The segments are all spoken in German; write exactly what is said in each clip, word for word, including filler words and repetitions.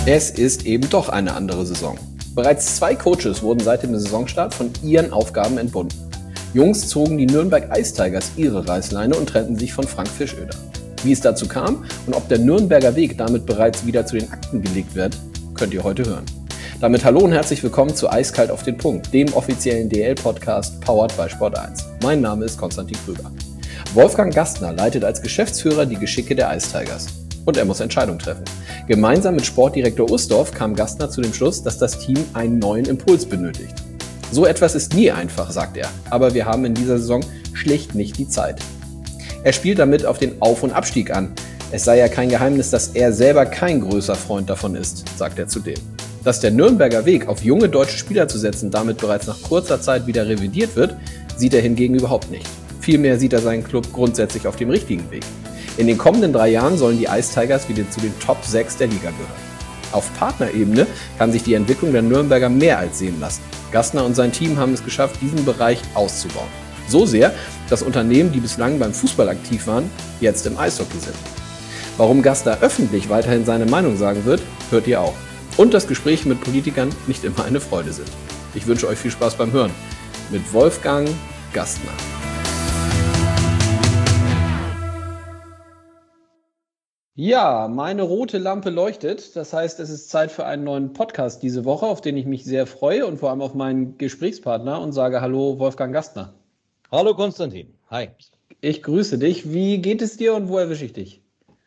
Es ist eben doch eine andere Saison. Bereits zwei Coaches wurden seit dem Saisonstart von ihren Aufgaben entbunden. Jungs zogen die Nürnberg Ice Tigers ihre Reißleine und trennten sich von Frank Fischöder. Wie es dazu kam und ob der Nürnberger Weg damit bereits wieder zu den Akten gelegt wird, könnt ihr heute hören. Damit hallo und herzlich willkommen zu Eiskalt auf den Punkt, dem offiziellen D L-Podcast powered by Sport eins. Mein Name ist Konstantin Krüger. Wolfgang Gastner leitet als Geschäftsführer die Geschicke der Ice Tigers. Und er muss Entscheidungen treffen. Gemeinsam mit Sportdirektor Ustorf kam Gastner zu dem Schluss, dass das Team einen neuen Impuls benötigt. So etwas ist nie einfach, sagt er, aber wir haben in dieser Saison schlicht nicht die Zeit. Er spielt damit auf den Auf- und Abstieg an. Es sei ja kein Geheimnis, dass er selber kein größer Freund davon ist, sagt er zudem. Dass der Nürnberger Weg, auf junge deutsche Spieler zu setzen, damit bereits nach kurzer Zeit wieder revidiert wird, sieht er hingegen überhaupt nicht. Vielmehr sieht er seinen Club grundsätzlich auf dem richtigen Weg. In den kommenden drei Jahren sollen die Ice Tigers wieder zu den Top sechs der Liga gehören. Auf Partnerebene kann sich die Entwicklung der Nürnberger mehr als sehen lassen. Gastner und sein Team haben es geschafft, diesen Bereich auszubauen. So sehr, dass Unternehmen, die bislang beim Fußball aktiv waren, jetzt im Eishockey sind. Warum Gastner öffentlich weiterhin seine Meinung sagen wird, hört ihr auch. Und dass Gespräche mit Politikern nicht immer eine Freude sind. Ich wünsche euch viel Spaß beim Hören. Mit Wolfgang Gastner. Ja, meine rote Lampe leuchtet. Das heißt, es ist Zeit für einen neuen Podcast diese Woche, auf den ich mich sehr freue und vor allem auf meinen Gesprächspartner und sage Hallo Wolfgang Gastner. Hallo Konstantin, hi. Ich grüße dich. Wie geht es dir und wo erwische ich dich?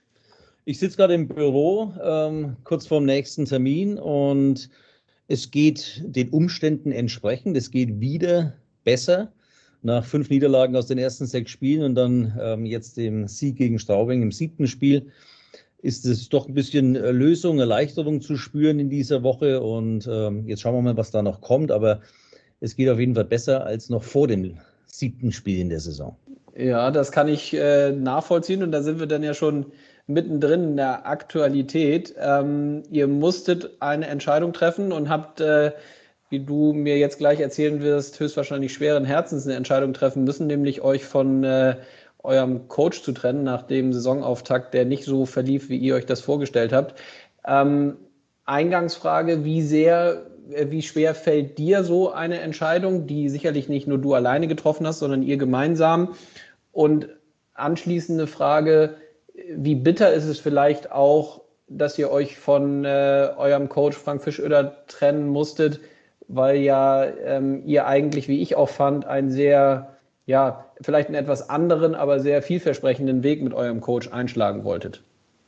Ich sitze gerade im Büro, ähm, kurz vorm nächsten Termin und es geht den Umständen entsprechend. Es geht wieder besser nach fünf Niederlagen aus den ersten sechs Spielen und dann ähm, jetzt dem Sieg gegen Straubing im siebten Spiel. Ist es doch ein bisschen Lösung, Erleichterung zu spüren in dieser Woche und ähm, jetzt schauen wir mal, was da noch kommt, aber es geht auf jeden Fall besser als noch vor dem siebten Spiel in der Saison. Ja, das kann ich äh, nachvollziehen und da sind wir dann ja schon mittendrin in der Aktualität. Ähm, ihr musstet eine Entscheidung treffen und habt, äh, wie du mir jetzt gleich erzählen wirst, höchstwahrscheinlich schweren Herzens eine Entscheidung treffen müssen, nämlich euch von äh, eurem Coach zu trennen nach dem Saisonauftakt, der nicht so verlief, wie ihr euch das vorgestellt habt. Ähm, Eingangsfrage, wie sehr, wie schwer fällt dir so eine Entscheidung, die sicherlich nicht nur du alleine getroffen hast, sondern ihr gemeinsam? Und anschließende Frage, wie bitter ist es vielleicht auch, dass ihr euch von äh, eurem Coach Frank Fischöder trennen musstet, weil ja ähm, ihr eigentlich, wie ich auch fand, einen sehr, ja, vielleicht einen etwas anderen, aber sehr vielversprechenden Weg mit eurem Coach einschlagen wolltet?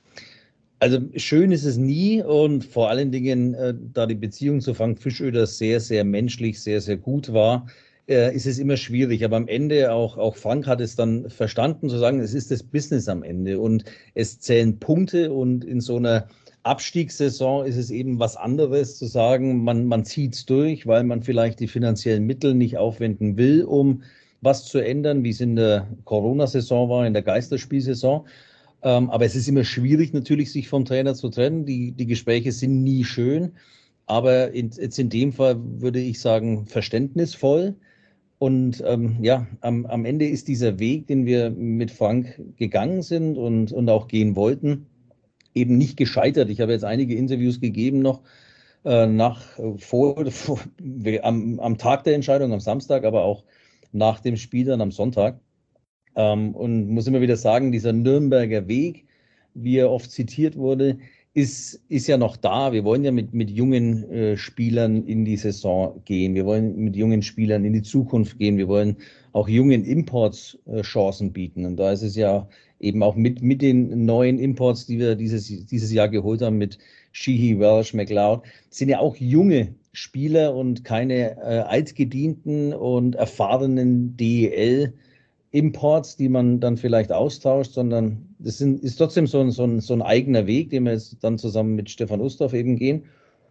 Also schön ist es nie und vor allen Dingen, äh, da die Beziehung zu Frank Fischöder sehr, sehr menschlich, sehr, sehr gut war, äh, ist es immer schwierig. Aber am Ende, auch, auch Frank hat es dann verstanden, zu sagen, es ist das Business am Ende und es zählen Punkte und in so einer Abstiegssaison ist es eben was anderes zu sagen, man, man zieht es durch, weil man vielleicht die finanziellen Mittel nicht aufwenden will, um was zu ändern, wie es in der Corona-Saison war, in der Geisterspielsaison. Ähm, aber es ist immer schwierig natürlich, sich vom Trainer zu trennen. Die, die Gespräche sind nie schön, aber in, jetzt in dem Fall würde ich sagen, verständnisvoll. Und ähm, ja, am, am Ende ist dieser Weg, den wir mit Frank gegangen sind und, und auch gehen wollten, eben nicht gescheitert. Ich habe jetzt einige Interviews gegeben noch äh, nach vor, vor am, am Tag der Entscheidung, am Samstag, aber auch nach dem Spiel dann am Sonntag. Ähm, und muss immer wieder sagen, dieser Nürnberger Weg, wie er oft zitiert wurde, ist, ist ja noch da. Wir wollen ja mit, mit jungen äh, Spielern in die Saison gehen. Wir wollen mit jungen Spielern in die Zukunft gehen. Wir wollen auch jungen Imports äh, Chancen bieten. Und da ist es ja eben auch mit, mit den neuen Imports, die wir dieses, dieses Jahr geholt haben, mit Sheehy, Welsh, McLeod, sind ja auch junge Spieler und keine äh, altgedienten und erfahrenen D E L Imports, die man dann vielleicht austauscht, sondern das sind, ist trotzdem so ein, so, ein, so ein eigener Weg, den wir jetzt dann zusammen mit Stefan Ustorf eben gehen.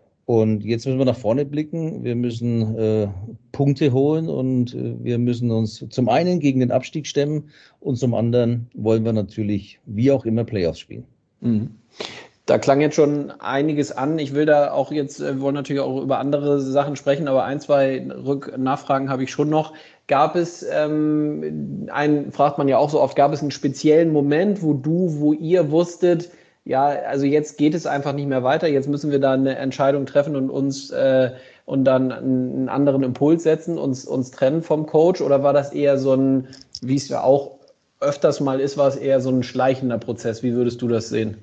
Und jetzt müssen wir nach vorne blicken. Wir müssen äh, Punkte holen und äh, wir müssen uns zum einen gegen den Abstieg stemmen und zum anderen wollen wir natürlich wie auch immer Playoffs spielen. Mhm. Da klang jetzt schon einiges an. Ich will da auch jetzt, wir wollen natürlich auch über andere Sachen sprechen, aber ein, zwei Rücknachfragen habe ich schon noch. Gab es, ähm, einen, fragt man ja auch so oft, gab es einen speziellen Moment, wo du, wo ihr wusstet, ja, also jetzt geht es einfach nicht mehr weiter, jetzt müssen wir da eine Entscheidung treffen und uns äh, und dann einen anderen Impuls setzen, uns, uns trennen vom Coach? Oder war das eher so ein, wie es ja auch öfters mal ist, war es eher so ein schleichender Prozess? Wie würdest du das sehen?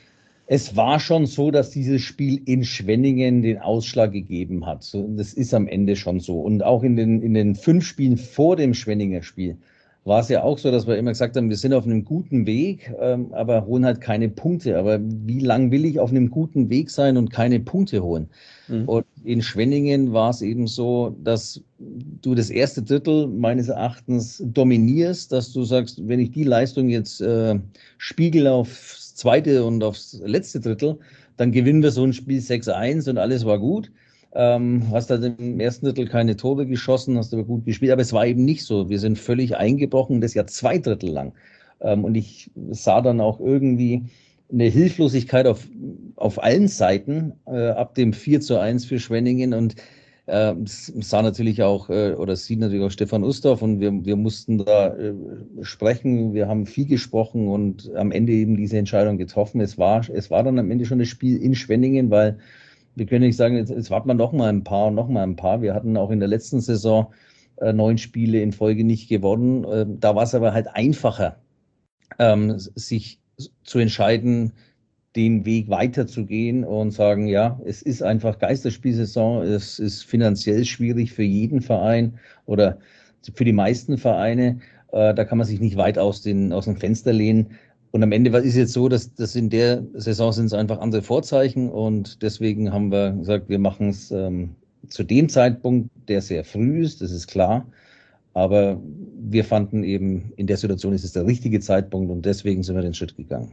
Es war schon so, dass dieses Spiel in Schwenningen den Ausschlag gegeben hat. So, das ist am Ende schon so. Und auch in den, in den fünf Spielen vor dem Schwenninger Spiel war es ja auch so, dass wir immer gesagt haben, wir sind auf einem guten Weg, ähm, aber holen halt keine Punkte. Aber wie lang will ich auf einem guten Weg sein und keine Punkte holen? Mhm. Und in Schwenningen war es eben so, dass du das erste Drittel meines Erachtens dominierst, dass du sagst, wenn ich die Leistung jetzt äh, spiegel aufs zweite und aufs letzte Drittel, dann gewinnen wir so ein Spiel sechs eins und alles war gut. Ähm, hast halt im ersten Drittel keine Tore geschossen, hast aber gut gespielt, aber es war eben nicht so. Wir sind völlig eingebrochen, das ja zwei Drittel lang. Ähm, und ich sah dann auch irgendwie eine Hilflosigkeit auf, auf allen Seiten äh, ab dem vier zu eins für Schwenningen und äh, sah natürlich auch, äh, oder sieht natürlich auch Stefan Ustorf und wir, wir mussten da äh, sprechen, wir haben viel gesprochen und am Ende eben diese Entscheidung getroffen. Es war, es war dann am Ende schon das Spiel in Schwenningen, weil wir können nicht sagen, jetzt, jetzt warten wir noch mal ein paar, noch mal ein paar. Wir hatten auch in der letzten Saison äh, neun Spiele in Folge nicht gewonnen. Äh, da war es aber halt einfacher, ähm, sich zu entscheiden, den Weg weiterzugehen und sagen, ja, es ist einfach Geisterspielsaison, es ist finanziell schwierig für jeden Verein oder für die meisten Vereine. Äh, da kann man sich nicht weit aus, den, aus dem Fenster lehnen. Und am Ende war es jetzt so, dass, dass in der Saison sind es einfach andere Vorzeichen und deswegen haben wir gesagt, wir machen es ähm, zu dem Zeitpunkt, der sehr früh ist, das ist klar. Aber wir fanden eben, in der Situation ist es der richtige Zeitpunkt und deswegen sind wir den Schritt gegangen.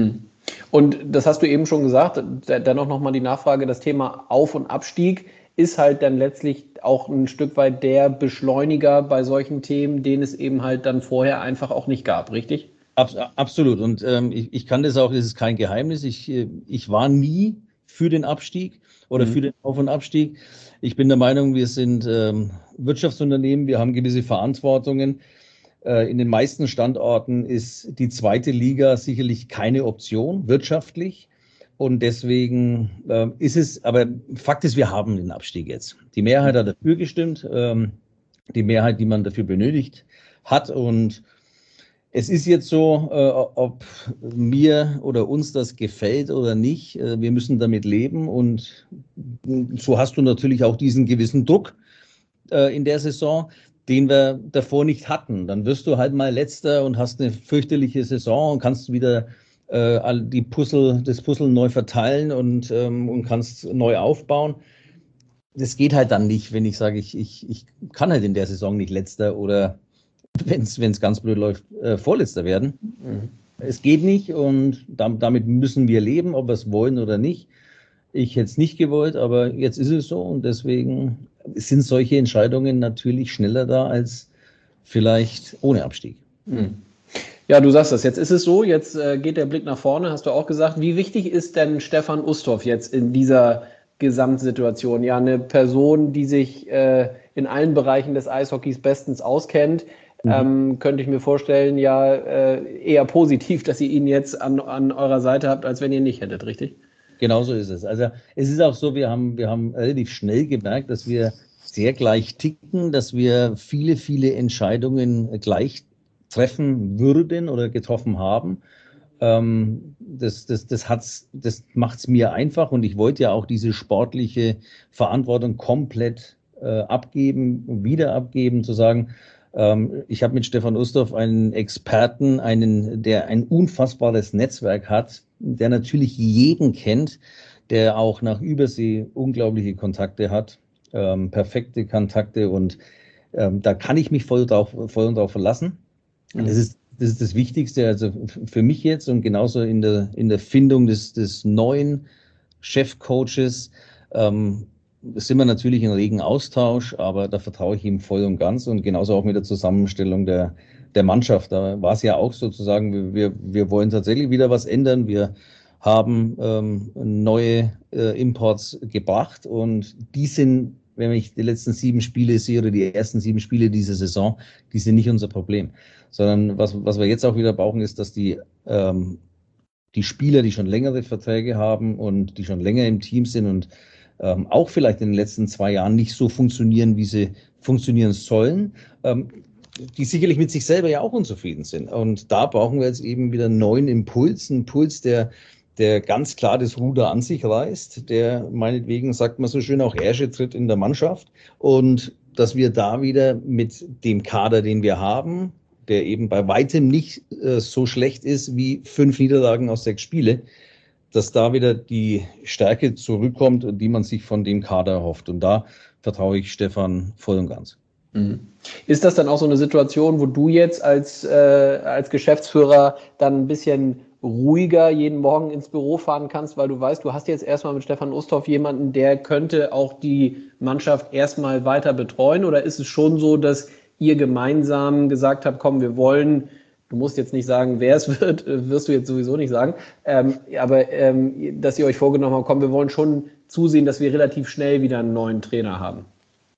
Und das hast du eben schon gesagt, dennoch nochmal die Nachfrage, das Thema Auf- und Abstieg ist halt dann letztlich auch ein Stück weit der Beschleuniger bei solchen Themen, den es eben halt dann vorher einfach auch nicht gab, richtig? Absolut. Und ähm, ich, ich kann das auch, das ist kein Geheimnis. Ich, ich war nie für den Abstieg oder mhm. für den Auf- und Abstieg. Ich bin der Meinung, wir sind ähm, Wirtschaftsunternehmen, wir haben gewisse Verantwortungen. Äh, in den meisten Standorten ist die zweite Liga sicherlich keine Option, wirtschaftlich. Und deswegen äh, ist es, aber Fakt ist, wir haben den Abstieg jetzt. Die Mehrheit hat dafür gestimmt, ähm, die Mehrheit, die man dafür benötigt hat. Und es ist jetzt so, äh, ob mir oder uns das gefällt oder nicht. Äh, wir müssen damit leben und so hast du natürlich auch diesen gewissen Druck äh, in der Saison, den wir davor nicht hatten. Dann wirst du halt mal Letzter und hast eine fürchterliche Saison und kannst wieder äh, die Puzzle, das Puzzle neu verteilen und, ähm, und kannst neu aufbauen. Das geht halt dann nicht, wenn ich sage, ich, ich, ich kann halt in der Saison nicht Letzter oder wenn es ganz blöd läuft, äh, Vorletzter werden. Mhm. Es geht nicht und damit müssen wir leben, ob wir es wollen oder nicht. Ich hätte es nicht gewollt, aber jetzt ist es so und deswegen sind solche Entscheidungen natürlich schneller da als vielleicht ohne Abstieg. Mhm. Ja, du sagst das, jetzt ist es so, jetzt äh, geht der Blick nach vorne, hast du auch gesagt. Wie wichtig ist denn Stefan Ustorf jetzt in dieser Gesamtsituation? Ja, eine Person, die sich äh, in allen Bereichen des Eishockeys bestens auskennt. Mhm. Ähm, könnte ich mir vorstellen, ja, äh, eher positiv, dass ihr ihn jetzt an, an eurer Seite habt, als wenn ihr ihn nicht hättet, richtig? Genau so ist es. Also es ist auch so, wir haben, wir haben relativ schnell gemerkt, dass wir sehr gleich ticken, dass wir viele, viele Entscheidungen gleich treffen würden oder getroffen haben. Ähm, das das, das, hat's, das macht es mir einfach und ich wollte ja auch diese sportliche Verantwortung komplett äh, abgeben, wieder abgeben, zu sagen, ich habe mit Stefan Ustorf einen Experten, einen, der ein unfassbares Netzwerk hat, der natürlich jeden kennt, der auch nach Übersee unglaubliche Kontakte hat, ähm, perfekte Kontakte und ähm, da kann ich mich voll drauf, voll drauf verlassen. Mhm. Das ist, das ist das Wichtigste, also für mich jetzt und genauso in der, in der Findung des, des neuen Chefcoaches. Ähm, sind wir natürlich in regen Austausch, aber da vertraue ich ihm voll und ganz und genauso auch mit der Zusammenstellung der, der Mannschaft. Da war es ja auch sozusagen, wir, wir wollen tatsächlich wieder was ändern. Wir haben ähm, neue äh, Imports gebracht und die sind, wenn ich die letzten sieben Spiele sehe oder die ersten sieben Spiele dieser Saison, die sind nicht unser Problem, sondern was, was wir jetzt auch wieder brauchen, ist, dass die ähm, die Spieler, die schon längere Verträge haben und die schon länger im Team sind und ähm, auch vielleicht in den letzten zwei Jahren nicht so funktionieren, wie sie funktionieren sollen, ähm, die sicherlich mit sich selber ja auch unzufrieden sind. Und da brauchen wir jetzt eben wieder einen neuen Impuls, einen Impuls, der, der ganz klar das Ruder an sich reißt, der meinetwegen, sagt man so schön, auch Ärsche tritt in der Mannschaft und dass wir da wieder mit dem Kader, den wir haben, der eben bei weitem nicht äh, so schlecht ist wie fünf Niederlagen aus sechs Spiele, dass da wieder die Stärke zurückkommt, die man sich von dem Kader erhofft. Und da vertraue ich Stefan voll und ganz. Ist das dann auch so eine Situation, wo du jetzt als, äh, als Geschäftsführer dann ein bisschen ruhiger jeden Morgen ins Büro fahren kannst, weil du weißt, du hast jetzt erstmal mit Stefan Ustorf jemanden, der könnte auch die Mannschaft erstmal weiter betreuen? Oder ist es schon so, dass ihr gemeinsam gesagt habt, komm, wir wollen, du musst jetzt nicht sagen, wer es wird, wirst du jetzt sowieso nicht sagen, ähm, aber ähm, dass ihr euch vorgenommen habt, komm, wir wollen schon zusehen, dass wir relativ schnell wieder einen neuen Trainer haben?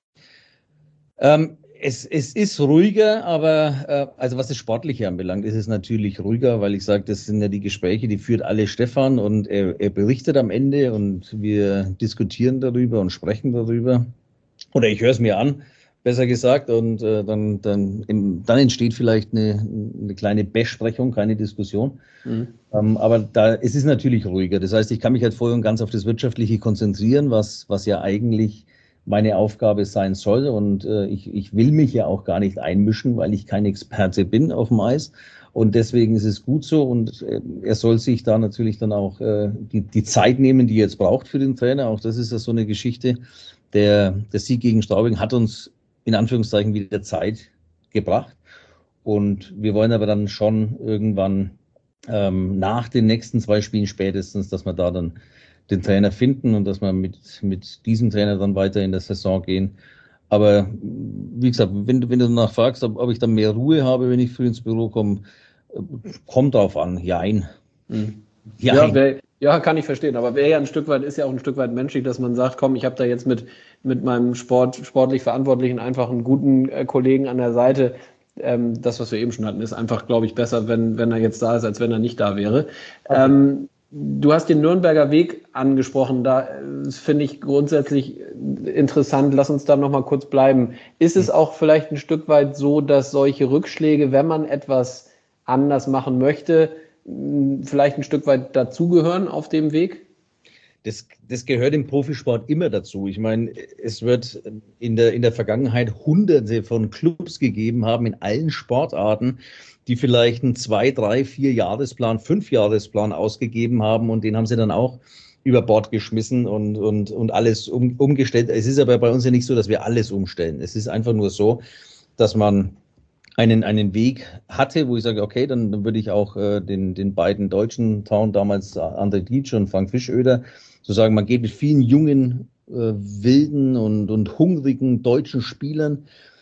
Ähm, es, es ist ruhiger, aber äh, also was das Sportliche anbelangt, ist es natürlich ruhiger, weil ich sage, das sind ja die Gespräche, die führt alle Stefan und er, er berichtet am Ende und wir diskutieren darüber und sprechen darüber. Oder ich höre es mir an, besser gesagt, und äh, dann, dann, im, dann entsteht vielleicht eine, eine kleine Besprechung, keine Diskussion. Mhm. Ähm, aber da, es ist natürlich ruhiger. Das heißt, ich kann mich halt voll und ganz auf das Wirtschaftliche konzentrieren, was, was ja eigentlich meine Aufgabe sein soll. Und äh, ich, ich will mich ja auch gar nicht einmischen, weil ich kein Experte bin auf dem Eis. Und deswegen ist es gut so. Und äh, er soll sich da natürlich dann auch äh, die, die Zeit nehmen, die er jetzt braucht für den Trainer. Auch das ist ja so eine Geschichte. Der, der Sieg gegen Straubing hat uns in Anführungszeichen wieder Zeit gebracht. Und wir wollen aber dann schon irgendwann ähm, nach den nächsten zwei Spielen spätestens, dass wir da dann den Trainer finden und dass wir mit, mit diesem Trainer dann weiter in der Saison gehen. Aber wie gesagt, wenn, wenn du danach fragst, ob, ob ich dann mehr Ruhe habe, wenn ich früh ins Büro komme, kommt drauf an. Jein. Mhm. Ja, wär, ja, kann ich verstehen. Aber wäre ja ein Stück weit, ist ja auch ein Stück weit menschlich, dass man sagt, komm, ich habe da jetzt mit, mit meinem Sport, sportlich Verantwortlichen einfach einen guten äh, Kollegen an der Seite. Ähm, das, was wir eben schon hatten, ist einfach, glaube ich, besser, wenn, wenn er jetzt da ist, als wenn er nicht da wäre. Okay. Ähm, Du hast den Nürnberger Weg angesprochen, da finde ich grundsätzlich interessant, lass uns da nochmal kurz bleiben. Ist es auch vielleicht ein Stück weit so, dass solche Rückschläge, wenn man etwas anders machen möchte, vielleicht ein Stück weit dazugehören auf dem Weg? Das, das gehört im Profisport immer dazu. Ich meine, es wird in der, in der Vergangenheit hunderte von Clubs gegeben haben in allen Sportarten, die vielleicht einen zwei, drei, vier Jahresplan, fünf Jahresplan ausgegeben haben und den haben sie dann auch über Bord geschmissen und, und, und alles um, umgestellt. Es ist aber bei uns ja nicht so, dass wir alles umstellen. Es ist einfach nur so, dass man einen, einen Weg hatte, wo ich sage, okay, dann, dann würde ich auch äh, den, den beiden deutschen Town, damals André Dietsch und Frank Fischöder, so sagen, man geht mit vielen jungen, äh, wilden und, und hungrigen deutschen Spielern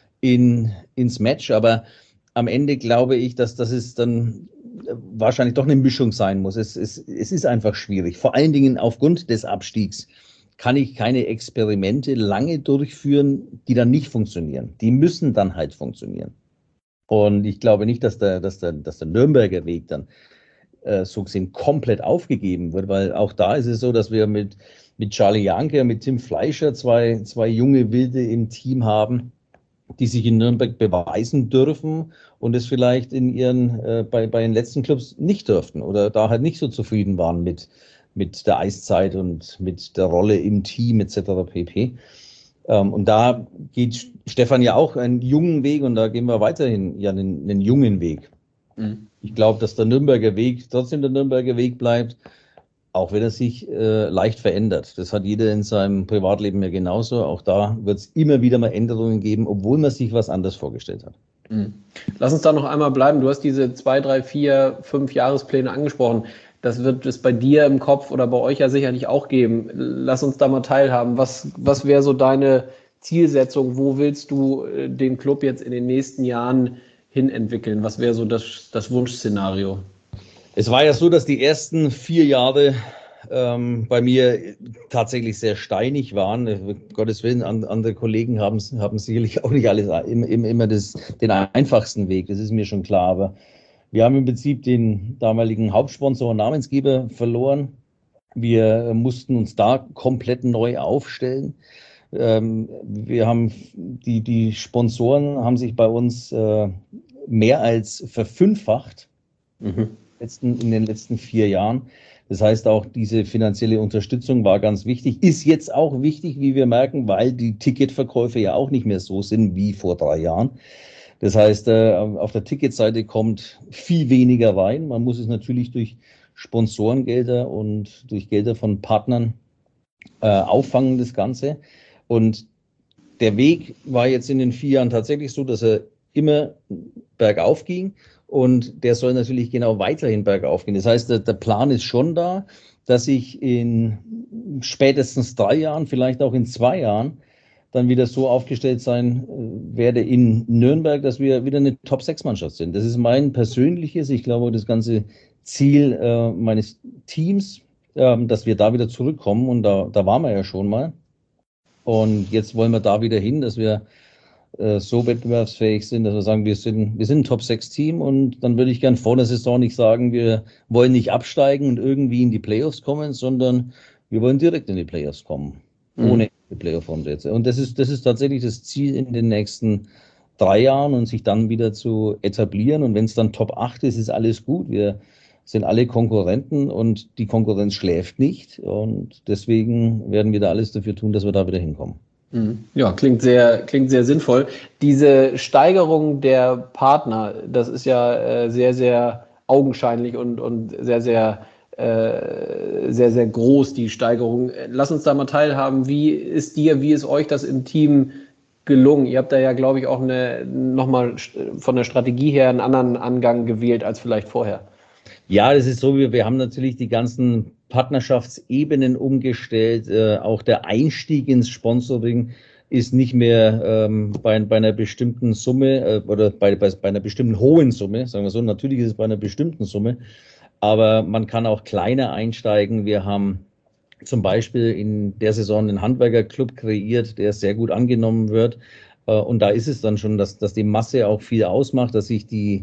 in, ins Match, aber am Ende glaube ich, dass, dass es dann wahrscheinlich doch eine Mischung sein muss. Es, es, es ist einfach schwierig. Vor allen Dingen aufgrund des Abstiegs kann ich keine Experimente lange durchführen, die dann nicht funktionieren. Die müssen dann halt funktionieren. Und ich glaube nicht, dass der, dass der, dass der Nürnberger Weg dann äh, so gesehen komplett aufgegeben wird, weil auch da ist es so, dass wir mit, mit Charlie Janke, mit Tim Fleischer zwei, zwei junge Wilde im Team haben, die sich in Nürnberg beweisen dürfen und es vielleicht in ihren, äh, bei, bei den letzten Clubs nicht dürften oder da halt nicht so zufrieden waren mit, mit der Eiszeit und mit der Rolle im Team et cetera pp. Ähm, und da geht Stefan ja auch einen jungen Weg und da gehen wir weiterhin ja einen, einen jungen Weg. Mhm. Ich glaube, dass der Nürnberger Weg trotzdem der Nürnberger Weg bleibt, auch wenn er sich äh, leicht verändert. Das hat jeder in seinem Privatleben ja genauso. Auch da wird es immer wieder mal Änderungen geben, obwohl man sich was anderes vorgestellt hat. Mhm. Lass uns da noch einmal bleiben. Du hast diese zwei, drei, vier, fünf Jahrespläne angesprochen. Das wird es bei dir im Kopf oder bei euch ja sicherlich auch geben. Lass uns da mal teilhaben. Was, was wäre so deine Zielsetzung? Wo willst du den Club jetzt in den nächsten Jahren hin entwickeln? Was wäre so das, das Wunschszenario? Es war ja so, dass die ersten vier Jahre ähm, bei mir tatsächlich sehr steinig waren. Um Gottes Willen, andere Kollegen haben, haben sicherlich auch nicht alles immer, immer das, den einfachsten Weg, das ist mir schon klar. Aber Wir haben im Prinzip den damaligen Hauptsponsor und Namensgeber verloren. Wir mussten uns da komplett neu aufstellen. Ähm, wir haben die, die Sponsoren haben sich bei uns äh, mehr als verfünffacht mhm. letzten, in den letzten vier Jahren. Das heißt, auch diese finanzielle Unterstützung war ganz wichtig. Ist jetzt auch wichtig, wie wir merken, weil die Ticketverkäufe ja auch nicht mehr so sind wie vor drei Jahren. Das heißt, auf der Ticketseite kommt viel weniger rein. Man muss es natürlich durch Sponsorengelder und durch Gelder von Partnern äh, auffangen, das Ganze. Und der Weg war jetzt in den vier Jahren tatsächlich so, dass er immer bergauf ging. Und der soll natürlich genau weiterhin bergauf gehen. Das heißt, der, der Plan ist schon da, dass ich in spätestens drei Jahren, vielleicht auch in zwei Jahren, dann wieder so aufgestellt sein äh, werde in Nürnberg, dass wir wieder eine Top sechs Mannschaft sind. Das ist mein persönliches, ich glaube, das ganze Ziel äh, meines Teams, äh, dass wir da wieder zurückkommen. Und da, da waren wir ja schon mal. Und jetzt wollen wir da wieder hin, dass wir äh, so wettbewerbsfähig sind, dass wir sagen, wir sind, wir sind ein Top sechs Team. Und dann würde ich gern vor der Saison nicht sagen, wir wollen nicht absteigen und irgendwie in die Playoffs kommen, sondern wir wollen direkt in die Playoffs kommen. Mhm. Ohne die Playoff-Umsätze. Und das ist, das ist tatsächlich das Ziel in den nächsten drei Jahren und sich dann wieder zu etablieren. Und wenn es dann Top acht ist, ist alles gut. Wir sind alle Konkurrenten und die Konkurrenz schläft nicht. Und deswegen werden wir da alles dafür tun, dass wir da wieder hinkommen. Ja, klingt sehr, klingt sehr sinnvoll. Diese Steigerung der Partner, das ist ja äh, sehr, sehr augenscheinlich und, und sehr, sehr sehr, sehr groß, die Steigerung. Lass uns da mal teilhaben. Wie ist dir, wie ist euch das im Team gelungen? Ihr habt da ja, glaube ich, auch eine, nochmal von der Strategie her einen anderen Angang gewählt als vielleicht vorher. Ja, das ist so, wir, wir haben natürlich die ganzen Partnerschaftsebenen umgestellt. Äh, auch der Einstieg ins Sponsoring ist nicht mehr ähm, bei, bei einer bestimmten Summe äh, oder bei, bei, bei einer bestimmten hohen Summe, sagen wir so. Natürlich ist es bei einer bestimmten Summe. Aber man kann auch kleiner einsteigen. Wir haben zum Beispiel in der Saison einen Handwerkerclub kreiert, der sehr gut angenommen wird. Und da ist es dann schon, dass, dass die Masse auch viel ausmacht, dass sich die,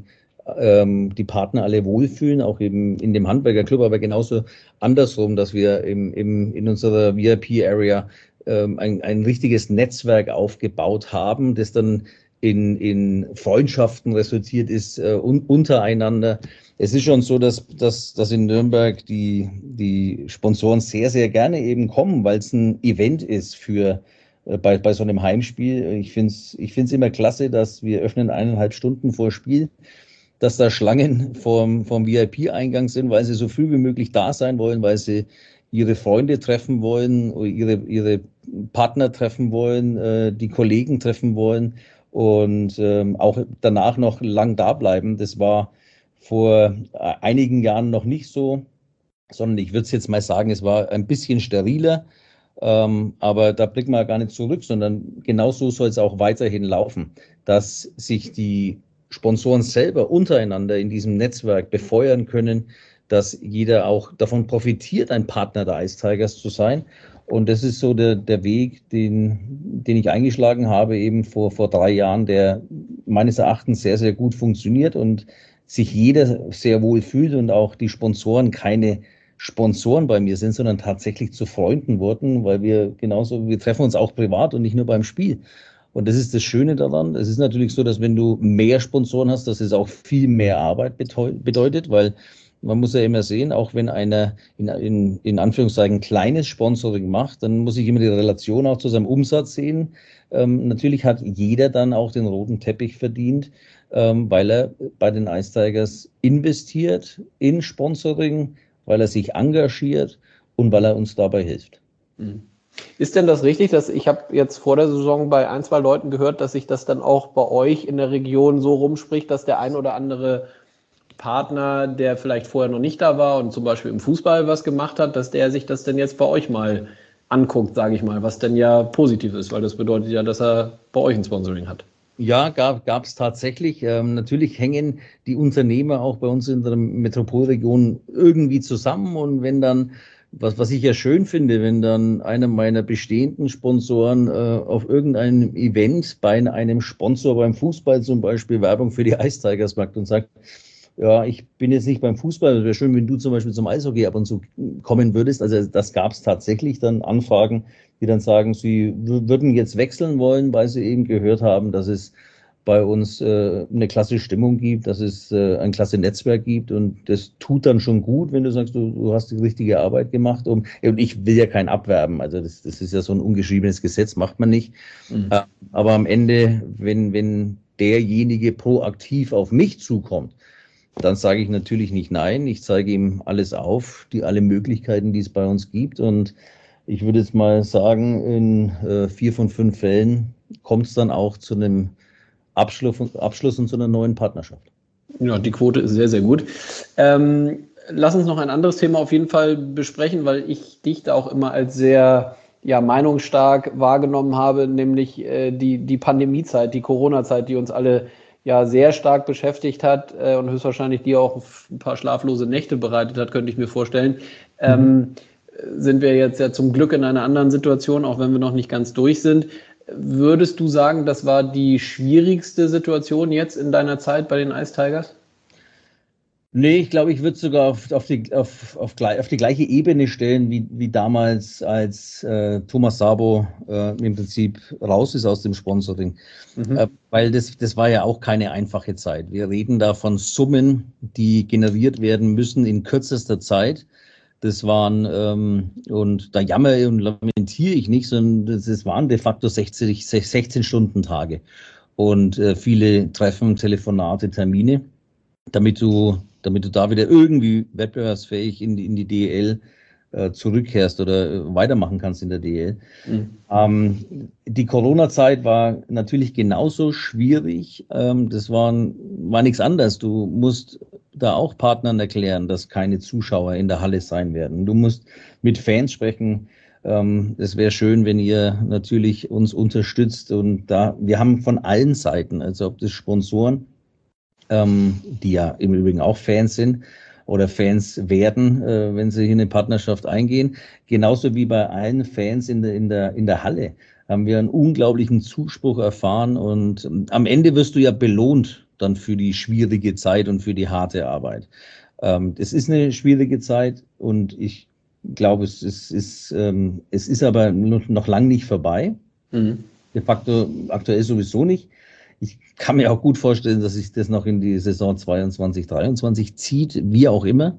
ähm, die Partner alle wohlfühlen, auch eben in dem Handwerkerclub, aber genauso andersrum, dass wir im, im, in unserer V I P-Area ähm, ein, ein richtiges Netzwerk aufgebaut haben, das dann in, in Freundschaften resultiert ist äh, un, untereinander. Es ist schon so, dass, dass, dass in Nürnberg die, die Sponsoren sehr, sehr gerne eben kommen, weil es ein Event ist für äh, bei, bei so einem Heimspiel. Ich finde es ich find's immer klasse, dass wir öffnen eineinhalb Stunden vor Spiel, dass da Schlangen vorm, vorm V I P-Eingang sind, weil sie so früh wie möglich da sein wollen, weil sie ihre Freunde treffen wollen, ihre, ihre Partner treffen wollen, äh, die Kollegen treffen wollen und ähm, auch danach noch lang da bleiben. Das war vor einigen Jahren noch nicht so, sondern ich würde es jetzt mal sagen, es war ein bisschen steriler, ähm, aber da blicken wir gar nicht zurück, sondern genauso soll es auch weiterhin laufen, dass sich die Sponsoren selber untereinander in diesem Netzwerk befeuern können, dass jeder auch davon profitiert, ein Partner der Ice Tigers zu sein. Und das ist so der, der Weg, den, den ich eingeschlagen habe, eben vor, vor drei Jahren, der meines Erachtens sehr, sehr gut funktioniert und sich jeder sehr wohl fühlt und auch die Sponsoren keine Sponsoren bei mir sind, sondern tatsächlich zu Freunden wurden, weil wir genauso, wir treffen uns auch privat und nicht nur beim Spiel. Und das ist das Schöne daran. Es ist natürlich so, dass wenn du mehr Sponsoren hast, dass es auch viel mehr Arbeit bedeutet, weil man muss ja immer sehen, auch wenn einer in, in, in Anführungszeichen kleines Sponsoring macht, dann muss ich immer die Relation auch zu seinem Umsatz sehen. Ähm, natürlich hat jeder dann auch den roten Teppich verdient, ähm, weil er bei den Ice Tigers investiert in Sponsoring, weil er sich engagiert und weil er uns dabei hilft. Ist denn das richtig, dass ich habe jetzt vor der Saison bei ein, zwei Leuten gehört, dass sich das dann auch bei euch in der Region so rumspricht, dass der ein oder andere Partner, der vielleicht vorher noch nicht da war und zum Beispiel im Fußball was gemacht hat, dass der sich das denn jetzt bei euch mal anguckt, sage ich mal, was denn ja positiv ist, weil das bedeutet ja, dass er bei euch ein Sponsoring hat. Ja, gab es tatsächlich. Ähm, natürlich hängen die Unternehmer auch bei uns in der Metropolregion irgendwie zusammen. Und wenn dann, was, was ich ja schön finde, wenn dann einer meiner bestehenden Sponsoren äh, auf irgendeinem Event bei einem Sponsor beim Fußball zum Beispiel Werbung für die Ice Tigers macht und sagt, ja, ich bin jetzt nicht beim Fußball, es wäre schön, wenn du zum Beispiel zum Eishockey ab und zu kommen würdest. Also das gab es tatsächlich dann Anfragen, die dann sagen, sie würden jetzt wechseln wollen, weil sie eben gehört haben, dass es bei uns äh, eine klasse Stimmung gibt, dass es äh, ein klasse Netzwerk gibt und das tut dann schon gut, wenn du sagst, du, du hast die richtige Arbeit gemacht. Um, und ich will ja kein Abwerben, also das, das ist ja so ein ungeschriebenes Gesetz, macht man nicht. Mhm. Äh, aber am Ende, wenn, wenn derjenige proaktiv auf mich zukommt, dann sage ich natürlich nicht nein. Ich zeige ihm alles auf, die alle Möglichkeiten, die es bei uns gibt. Und ich würde jetzt mal sagen, in äh, vier von fünf Fällen kommt es dann auch zu einem Abschluss, Abschluss und zu einer neuen Partnerschaft. Ja, die Quote ist sehr, sehr gut. Ähm, lass uns noch ein anderes Thema auf jeden Fall besprechen, weil ich dich da auch immer als sehr ja, meinungsstark wahrgenommen habe, nämlich äh, die, die Pandemiezeit, die Corona-Zeit, die uns alle ja sehr stark beschäftigt hat äh, und höchstwahrscheinlich dir auch ein paar schlaflose Nächte bereitet hat, könnte ich mir vorstellen. Ähm, mhm. Sind wir jetzt ja zum Glück in einer anderen Situation, auch wenn wir noch nicht ganz durch sind. Würdest du sagen, das war die schwierigste Situation jetzt in deiner Zeit bei den Ice Tigers? Nee, ich glaube, ich würde sogar auf, auf, die, auf, auf, auf die gleiche Ebene stellen, wie, wie damals, als äh, Thomas Sabo äh, im Prinzip raus ist aus dem Sponsoring. Mhm. Äh, weil das, das war ja auch keine einfache Zeit. Wir reden da von Summen, die generiert werden müssen in kürzester Zeit. Das waren, ähm, und da jammere und lamentiere ich nicht, sondern das, das waren de facto sechzehn, sechzehn Stunden Tage und äh, viele Treffen, Telefonate, Termine, damit du, damit du da wieder irgendwie wettbewerbsfähig in die, in die D E L äh, zurückkehrst oder äh, weitermachen kannst in der D E L. Mhm. Ähm, die Corona-Zeit war natürlich genauso schwierig. Ähm, das waren, war nichts anderes. Du musst da auch Partnern erklären, dass keine Zuschauer in der Halle sein werden. Du musst mit Fans sprechen. Ähm, es wäre schön, wenn ihr natürlich uns unterstützt. Und da, wir haben von allen Seiten, also ob das Sponsoren, ähm, die ja im Übrigen auch Fans sind oder Fans werden, äh, wenn sie in eine Partnerschaft eingehen, genauso wie bei allen Fans in der, in der, in der Halle, haben wir einen unglaublichen Zuspruch erfahren. Und ähm, am Ende wirst du ja belohnt dann für die schwierige Zeit und für die harte Arbeit. Ähm, es ist eine schwierige Zeit und ich glaube, es ist, ist, ähm, es ist aber noch lang nicht vorbei. Mhm. De facto aktuell sowieso nicht. Ich kann mir auch gut vorstellen, dass sich das noch in die Saison zweiundzwanzig, dreiundzwanzig zieht, wie auch immer.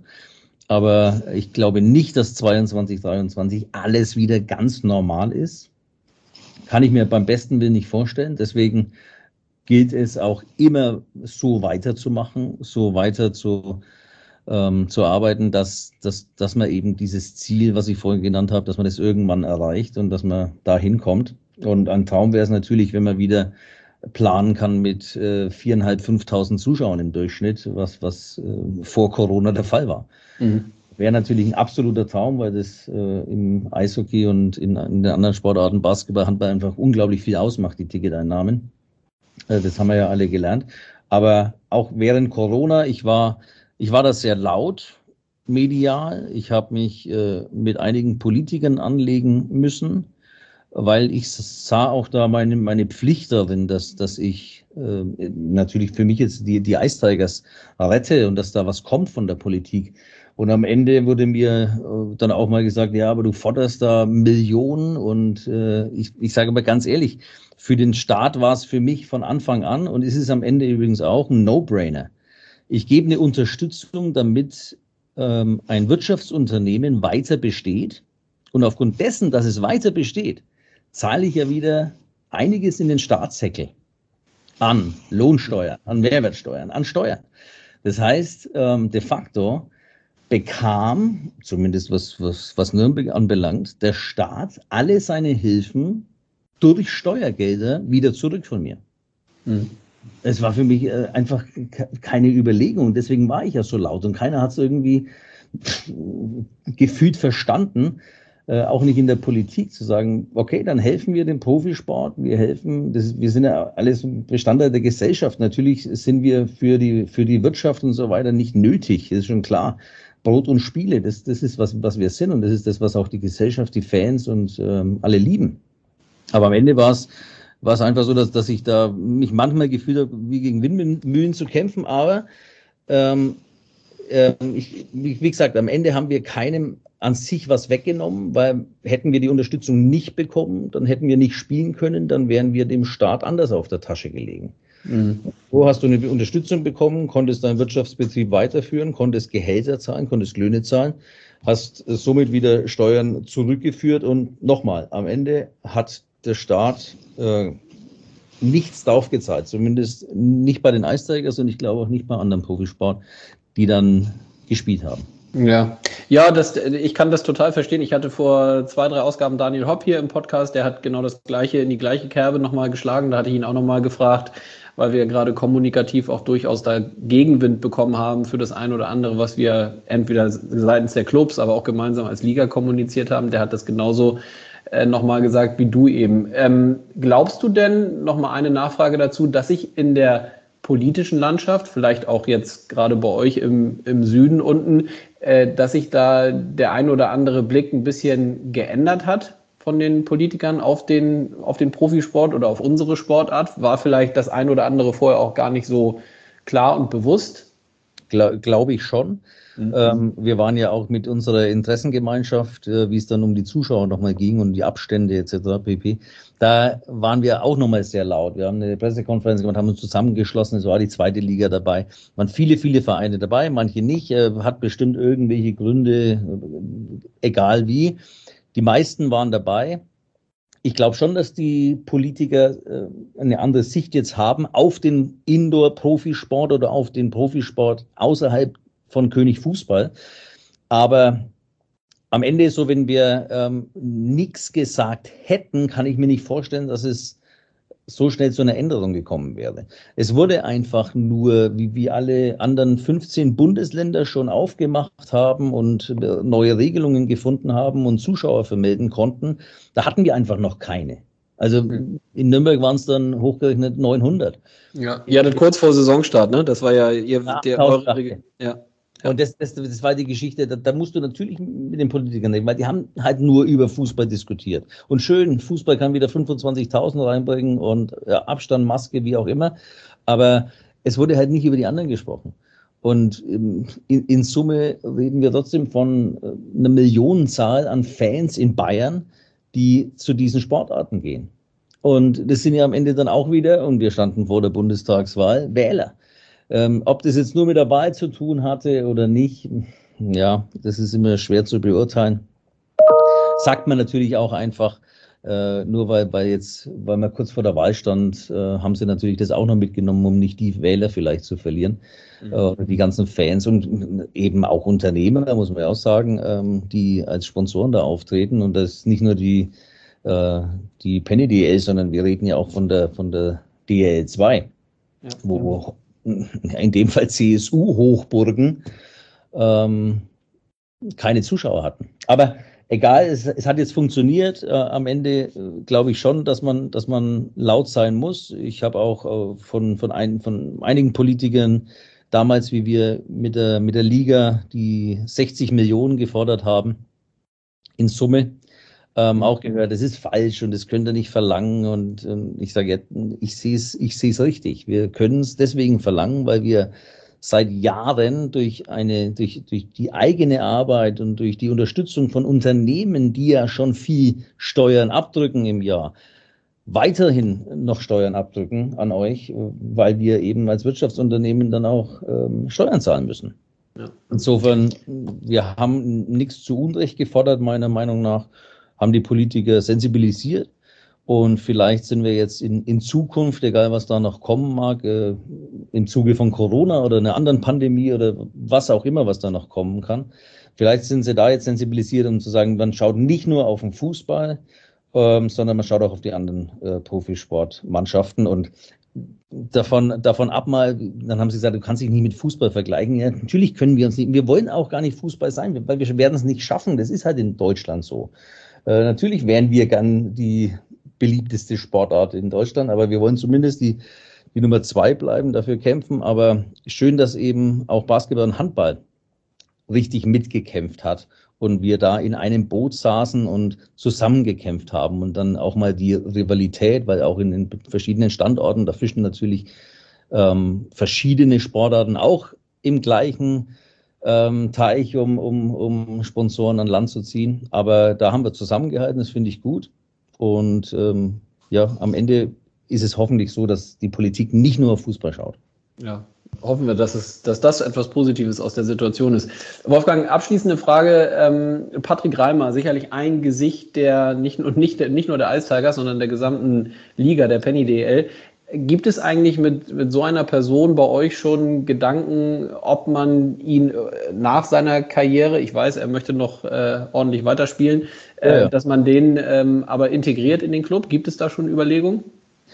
Aber ich glaube nicht, dass zweiundzwanzig, dreiundzwanzig alles wieder ganz normal ist. Kann ich mir beim besten Willen nicht vorstellen. Deswegen gilt es auch immer so weiterzumachen, so weiter zu, ähm, zu arbeiten, dass, dass, dass man eben dieses Ziel, was ich vorhin genannt habe, dass man das irgendwann erreicht und dass man da hinkommt. Und ein Traum wäre es natürlich, wenn man wieder planen kann mit äh, viereinhalb, fünftausend Zuschauern im Durchschnitt, was, was äh, vor Corona der Fall war. Mhm. Wäre natürlich ein absoluter Traum, weil das äh, im Eishockey und in, in den anderen Sportarten, Basketball, Handball einfach unglaublich viel ausmacht, die Ticketeinnahmen. Äh, das haben wir ja alle gelernt. Aber auch während Corona, ich war, ich war da sehr laut medial. Ich habe mich äh, mit einigen Politikern anlegen müssen, weil ich sah auch da meine, meine Pflicht darin, dass, dass ich äh, natürlich für mich jetzt die, die Ice Tigers rette und dass da was kommt von der Politik. Und am Ende wurde mir äh, dann auch mal gesagt, ja, aber du forderst da Millionen und äh, ich, ich sage aber ganz ehrlich, für den Staat war es für mich von Anfang an und es ist am Ende übrigens auch ein No-Brainer. Ich gebe eine Unterstützung, damit ähm, ein Wirtschaftsunternehmen weiter besteht und aufgrund dessen, dass es weiter besteht, zahle ich ja wieder einiges in den Staatssäckel an Lohnsteuern, an Mehrwertsteuern, an Steuern. Das heißt, ähm, de facto bekam, zumindest was, was, was Nürnberg anbelangt, der Staat alle seine Hilfen durch Steuergelder wieder zurück von mir. Mhm. Es war für mich äh, einfach keine Überlegung. Deswegen war ich ja so laut und keiner hat es irgendwie gefühlt verstanden, äh, auch nicht in der Politik, zu sagen, okay, dann helfen wir dem Profisport, wir helfen, das, wir sind ja alles Bestandteil der Gesellschaft. Natürlich sind wir für die, für die Wirtschaft und so weiter nicht nötig, das ist schon klar. Brot und Spiele, das, das ist, was, was wir sind und das ist das, was auch die Gesellschaft, die Fans und ähm, alle lieben. Aber am Ende war es war es einfach so, dass, dass ich da mich manchmal gefühlt habe, wie gegen Windmühlen zu kämpfen, aber Ähm, ähm, ich, wie, wie gesagt, am Ende haben wir keinem an sich was weggenommen, weil hätten wir die Unterstützung nicht bekommen, dann hätten wir nicht spielen können, dann wären wir dem Staat anders auf der Tasche gelegen. Mhm. So hast du eine Unterstützung bekommen, konntest deinen Wirtschaftsbetrieb weiterführen, konntest Gehälter zahlen, konntest Löhne zahlen, hast somit wieder Steuern zurückgeführt und nochmal, am Ende hat der Staat äh, nichts draufgezahlt, zumindest nicht bei den Ice Tigers und ich glaube auch nicht bei anderen Profisport, die dann gespielt haben. Ja, ja, das, ich kann das total verstehen. Ich hatte vor zwei, drei Ausgaben Daniel Hopp hier im Podcast, der hat genau das Gleiche in die gleiche Kerbe nochmal geschlagen. Da hatte ich ihn auch nochmal gefragt, weil wir gerade kommunikativ auch durchaus da Gegenwind bekommen haben für das eine oder andere, was wir entweder seitens der Clubs, aber auch gemeinsam als Liga kommuniziert haben. Der hat das genauso äh, nochmal gesagt wie du eben. Ähm, glaubst du denn, nochmal eine Nachfrage dazu, dass sich in der politischen Landschaft, vielleicht auch jetzt gerade bei euch im, im Süden unten, äh, dass sich da der ein oder andere Blick ein bisschen geändert hat von den Politikern auf den, auf den Profisport oder auf unsere Sportart? War vielleicht das ein oder andere vorher auch gar nicht so klar und bewusst? Gla- Glaube ich schon. Mhm. Ähm, wir waren ja auch mit unserer Interessengemeinschaft, äh, wie es dann um die Zuschauer nochmal ging und die Abstände et cetera pp. Da waren wir auch nochmal sehr laut. Wir haben eine Pressekonferenz gemacht, haben uns zusammengeschlossen. Es war die zweite Liga dabei. Es waren viele, viele Vereine dabei, manche nicht. Äh, hat bestimmt irgendwelche Gründe, äh, egal wie. Die meisten waren dabei. Ich glaube schon, dass die Politiker äh, eine andere Sicht jetzt haben auf den Indoor-Profisport oder auf den Profisport außerhalb von König Fußball. Aber am Ende ist so, wenn wir ähm, nichts gesagt hätten, kann ich mir nicht vorstellen, dass es so schnell zu einer Änderung gekommen wäre. Es wurde einfach nur, wie, wie alle anderen fünfzehn Bundesländer schon aufgemacht haben und neue Regelungen gefunden haben und Zuschauer vermelden konnten, da hatten wir einfach noch keine. Also in Nürnberg waren es dann hochgerechnet neunhundert. Ja, ihr hattet kurz vor Saisonstart, ne? Das war ja ihr, der eure, ja. Und das, das, das war die Geschichte, da, da musst du natürlich mit den Politikern reden, weil die haben halt nur über Fußball diskutiert. Und schön, Fußball kann wieder fünfundzwanzigtausend reinbringen und ja, Abstand, Maske, wie auch immer. Aber es wurde halt nicht über die anderen gesprochen. Und in, in Summe reden wir trotzdem von einer Millionenzahl an Fans in Bayern, die zu diesen Sportarten gehen. Und das sind ja am Ende dann auch wieder, und wir standen vor der Bundestagswahl, Wähler. Ähm, ob das jetzt nur mit der Wahl zu tun hatte oder nicht, ja, das ist immer schwer zu beurteilen. Sagt man natürlich auch einfach, äh, nur weil, weil jetzt, weil man kurz vor der Wahl stand, äh, haben sie natürlich das auch noch mitgenommen, um nicht die Wähler vielleicht zu verlieren, mhm. äh, die ganzen Fans und eben auch Unternehmer, muss man ja auch sagen, ähm, die als Sponsoren da auftreten und das ist nicht nur die, äh, die Penny D L, sondern wir reden ja auch von der, von der D L zwei, ja, wo ja. in dem Fall C S U-Hochburgen, ähm, keine Zuschauer hatten. Aber egal, es, es hat jetzt funktioniert. Äh, am Ende äh, glaube ich schon, dass man, dass man laut sein muss. Ich habe auch äh, von, von, ein, von einigen Politikern damals, wie wir mit der, mit der Liga die sechzig Millionen gefordert haben, in Summe, Ähm, auch gehört, das ist falsch und das könnt ihr nicht verlangen. Und ähm, ich sage, ich sehe es ich sehe es richtig. Wir können es deswegen verlangen, weil wir seit Jahren durch eine, durch, durch die eigene Arbeit und durch die Unterstützung von Unternehmen, die ja schon viel Steuern abdrücken im Jahr, weiterhin noch Steuern abdrücken an euch, weil wir eben als Wirtschaftsunternehmen dann auch ähm, Steuern zahlen müssen. Ja. Insofern, wir haben nichts zu Unrecht gefordert, meiner Meinung nach. Haben die Politiker sensibilisiert und vielleicht sind wir jetzt in, in Zukunft, egal was da noch kommen mag, äh, im Zuge von Corona oder einer anderen Pandemie oder was auch immer, was da noch kommen kann, vielleicht sind sie da jetzt sensibilisiert, um zu sagen, man schaut nicht nur auf den Fußball, ähm, sondern man schaut auch auf die anderen äh, Profisportmannschaften und davon, davon ab mal, dann haben sie gesagt, du kannst dich nicht mit Fußball vergleichen. Ja, natürlich können wir uns nicht, wir wollen auch gar nicht Fußball sein, weil wir werden es nicht schaffen, das ist halt in Deutschland so. Äh, natürlich wären wir gern die beliebteste Sportart in Deutschland, aber wir wollen zumindest die, die Nummer zwei bleiben, dafür kämpfen. Aber schön, dass eben auch Basketball und Handball richtig mitgekämpft hat und wir da in einem Boot saßen und zusammengekämpft haben und dann auch mal die Rivalität, weil auch in den verschiedenen Standorten, da fischen natürlich ähm, verschiedene Sportarten auch im gleichen ähm, Teich, um, um, um Sponsoren an Land zu ziehen. Aber da haben wir zusammengehalten, das finde ich gut. Und ähm, ja, am Ende ist es hoffentlich so, dass die Politik nicht nur auf Fußball schaut. Ja, hoffen wir, dass, es, dass das etwas Positives aus der Situation ist. Wolfgang, abschließende Frage. Ähm, Patrick Reimer, sicherlich ein Gesicht der nicht, und nicht, nicht nur der Ice Tigers, sondern der gesamten Liga, der Penny D L. Gibt es eigentlich mit, mit so einer Person bei euch schon Gedanken, ob man ihn nach seiner Karriere, ich weiß, er möchte noch äh, ordentlich weiterspielen, äh, ja, ja. dass man den ähm, aber integriert in den Club? Gibt es da schon Überlegungen?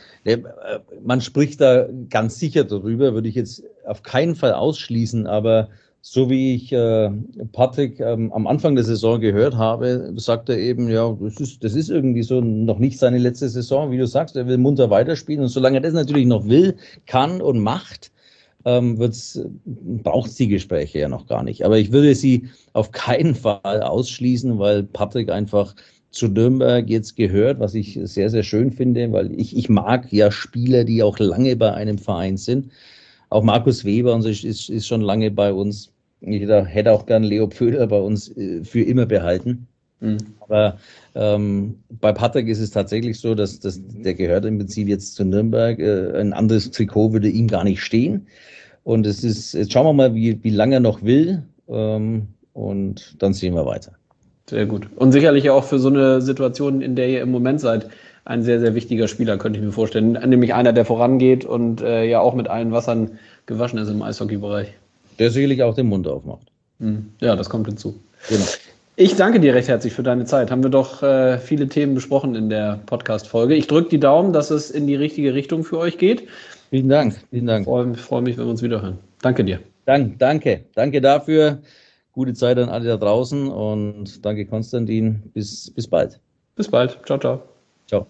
Man spricht da ganz sicher darüber, würde ich jetzt auf keinen Fall ausschließen, aber so wie ich äh, Patrick ähm, am Anfang der Saison gehört habe, sagt er eben, ja, das ist, das ist irgendwie so noch nicht seine letzte Saison, wie du sagst, er will munter weiterspielen und solange er das natürlich noch will, kann und macht, ähm, wird's, braucht es die Gespräche ja noch gar nicht. Aber ich würde sie auf keinen Fall ausschließen, weil Patrick einfach zu Nürnberg jetzt gehört, was ich sehr, sehr schön finde, weil ich, ich mag ja Spieler, die auch lange bei einem Verein sind. Auch Markus Weber und so ist, ist, ist schon lange bei uns. Ich hätte auch gern Leo Pföder bei uns äh, für immer behalten. Mhm. Aber ähm, bei Patrick ist es tatsächlich so, dass, dass der gehört im Prinzip jetzt zu Nürnberg. Äh, ein anderes Trikot würde ihm gar nicht stehen. Und es ist, jetzt schauen wir mal, wie, wie lange er noch will. Ähm, und dann sehen wir weiter. Sehr gut. Und sicherlich auch für so eine Situation, in der ihr im Moment seid, ein sehr, sehr wichtiger Spieler, könnte ich mir vorstellen. Nämlich einer, der vorangeht und äh, ja auch mit allen Wassern gewaschen ist im Eishockey-Bereich. Der sicherlich auch den Mund aufmacht. Ja, das kommt hinzu. Genau. Ich danke dir recht herzlich für deine Zeit. Haben wir doch äh, viele Themen besprochen in der Podcast-Folge. Ich drücke die Daumen, dass es in die richtige Richtung für euch geht. Vielen Dank. Vielen Dank. Ich freue, freue mich, wenn wir uns wiederhören. Danke dir. Dank, danke. Danke dafür. Gute Zeit an alle da draußen und danke Konstantin. Bis, bis bald. Bis bald. Ciao, ciao. Ciao.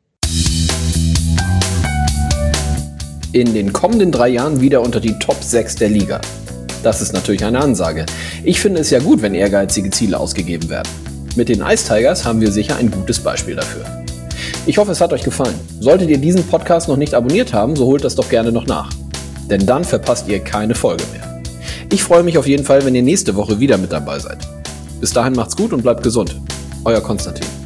In den kommenden drei Jahren wieder unter die Top sechs der Liga. Das ist natürlich eine Ansage. Ich finde es ja gut, wenn ehrgeizige Ziele ausgegeben werden. Mit den Ice Tigers haben wir sicher ein gutes Beispiel dafür. Ich hoffe, es hat euch gefallen. Solltet ihr diesen Podcast noch nicht abonniert haben, so holt das doch gerne noch nach. Denn dann verpasst ihr keine Folge mehr. Ich freue mich auf jeden Fall, wenn ihr nächste Woche wieder mit dabei seid. Bis dahin macht's gut und bleibt gesund. Euer Konstantin.